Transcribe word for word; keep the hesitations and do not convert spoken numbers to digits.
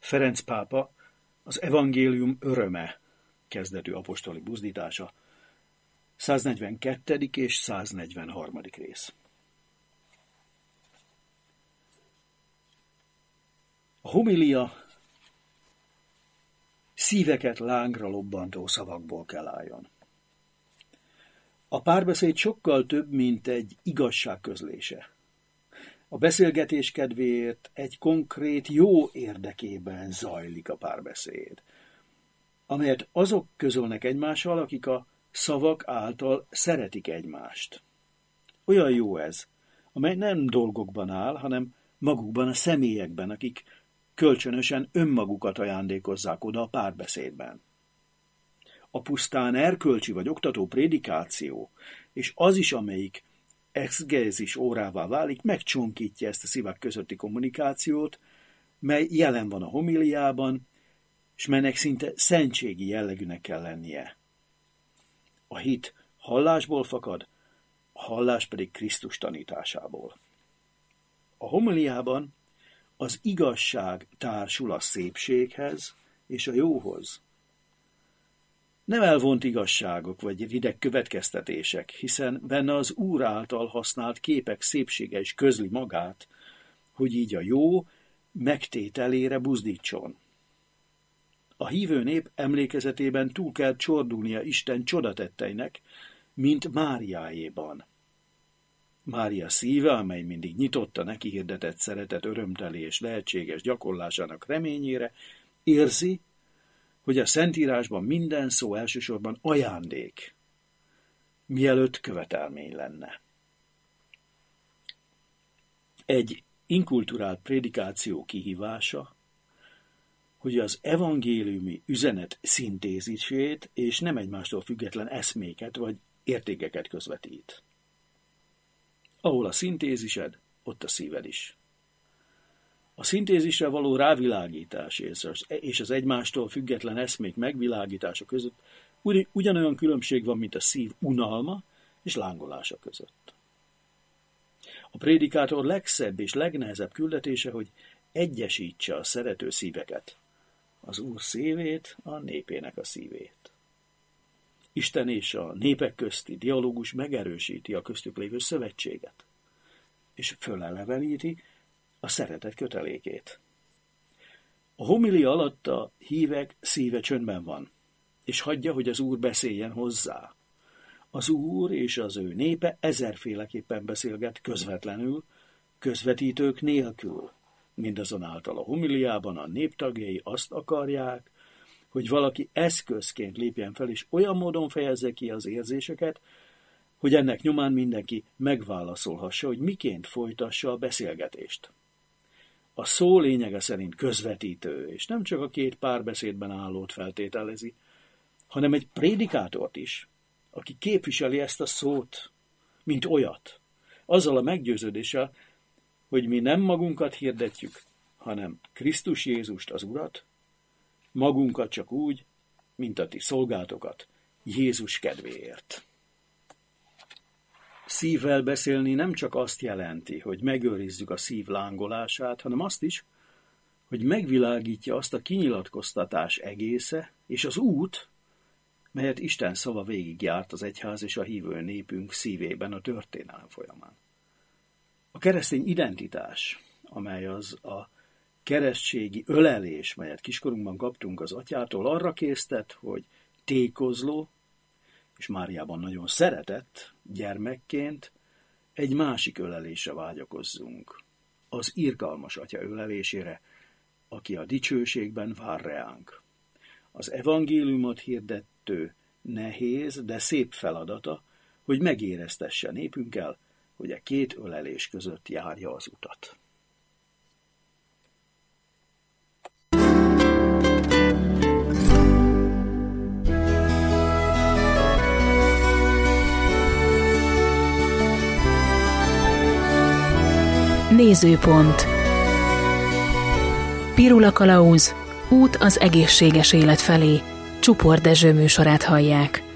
Ferenc pápa az Evangélium öröme kezdetű apostoli buzdítása, száznegyvenkettedik és száznegyvenharmadik rész. A homilia szíveket lángra lobbantó szavakból kell álljon. A párbeszéd sokkal több, mint egy igazság közlése. A beszélgetés kedvéért egy konkrét jó érdekében zajlik a párbeszéd, amelyet azok közölnek egymással, akik a szavak által szeretik egymást. Olyan jó ez, amely nem dolgokban áll, hanem magukban a személyekben, akik kölcsönösen önmagukat ajándékozzák oda a párbeszédben. A pusztán erkölcsi vagy oktató prédikáció, és az is, amelyik exegézis órává válik, megcsonkítja ezt a szívek közötti kommunikációt, mely jelen van a homiliában, és melynek szinte szentségi jellegűnek kell lennie. A hit hallásból fakad, a hallás pedig Krisztus tanításából. A homiliában az igazság társul a szépséghez és a jóhoz. Nem elvont igazságok vagy rideg következtetések, hiszen benne az Úr által használt képek szépsége is közli magát, hogy így a jó megtételére buzdítson. A hívő nép emlékezetében túl kell csordulnia Isten csodatetteinek, mint Máriájéban. Mária szíve, amely mindig nyitotta neki hirdetett szeretet örömteli és lehetséges gyakorlásának reményére, érzi, hogy a Szentírásban minden szó elsősorban ajándék, mielőtt követelmény lenne. Egy inkulturált prédikáció kihívása, hogy az evangéliumi üzenet szintézisét és nem egymástól független eszméket vagy értékeket közvetít. Ahol a szintézised, ott a szíved is. A szintézisre való rávilágítás és az egymástól független eszmék megvilágítása között ugyanolyan különbség van, mint a szív unalma és lángolása között. A prédikátor legszebb és legnehezebb küldetése, hogy egyesítse a szerető szíveket, az Úr szívét, a népének a szívét. Isten és a népek közti dialógus megerősíti a köztük lévő szövetséget, és föleleveníti a szeretet kötelékét. A homilia alatt a hívek szíve csöndben van, és hagyja, hogy az Úr beszéljen hozzá. Az Úr és az ő népe ezerféleképpen beszélget közvetlenül, közvetítők nélkül. Mindazonáltal a homiliában a néptagjai azt akarják, hogy valaki eszközként lépjen fel, és olyan módon fejezze ki az érzéseket, hogy ennek nyomán mindenki megválaszolhassa, hogy miként folytassa a beszélgetést. A szó lényege szerint közvetítő, és nem csak a két párbeszédben állót feltételezi, hanem egy prédikátort is, aki képviseli ezt a szót, mint olyat, azzal a meggyőződéssel, hogy mi nem magunkat hirdetjük, hanem Krisztus Jézust az Urat, magunkat csak úgy, mint a ti szolgátokat, Jézus kedvéért. Szívvel beszélni nem csak azt jelenti, hogy megőrizzük a szív lángolását, hanem azt is, hogy megvilágítja azt a kinyilatkoztatás egésze és az út, melyet Isten szava végigjárt az egyház és a hívő népünk szívében a történelem folyamán. A keresztény identitás, amely az a keresztségi ölelés, melyet kiskorunkban kaptunk az atyától, arra késztet, hogy tékozló, és Máriában nagyon szeretett gyermekként egy másik ölelésre vágyakozzunk, az irgalmas atya ölelésére, aki a dicsőségben vár reánk. Az evangéliumot hirdettő nehéz, de szép feladata, hogy megéreztesse népünkkel, hogy a két ölelés között járja az utat. Nézőpont. Pirula Kalauz, út az egészséges élet felé. Csupor Dezső műsorát hallják.